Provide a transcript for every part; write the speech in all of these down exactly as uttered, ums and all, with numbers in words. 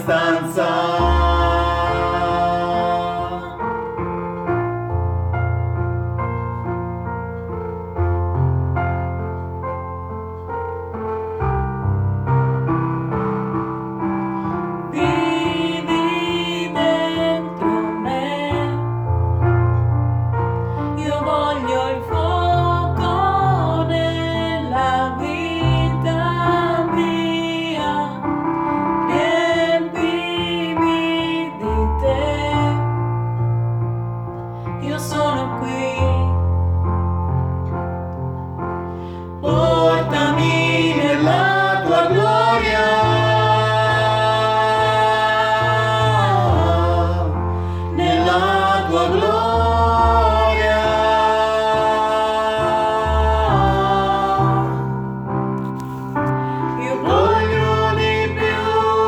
stanza. Vivi dentro me, io voglio il fuoco nella vita mia, riempimi di te, io sono qui. Portami nella tua gloria, nella tua gloria. Io Voglio di più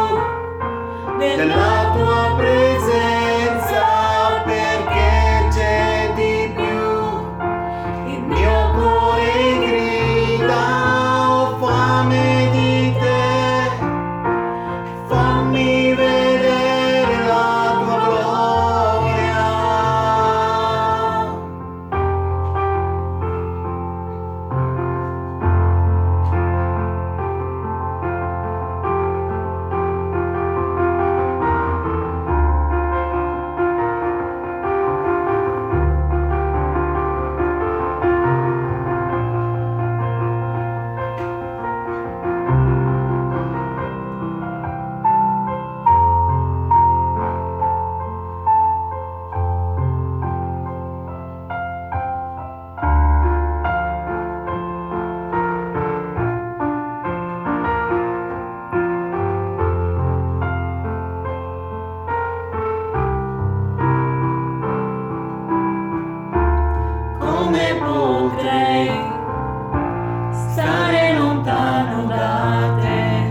della tua presenza, perché c'è di più. Il mio cuore grida, ho fame di te, fammi vedere la tua gloria. Come potrei stare lontano da te,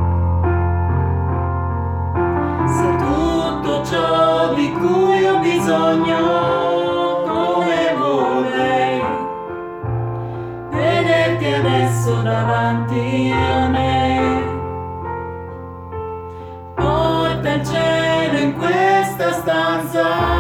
se tutto ciò di cui ho bisogno, come vorrei vederti adesso davanti a me. Porta il cielo in questa stanza,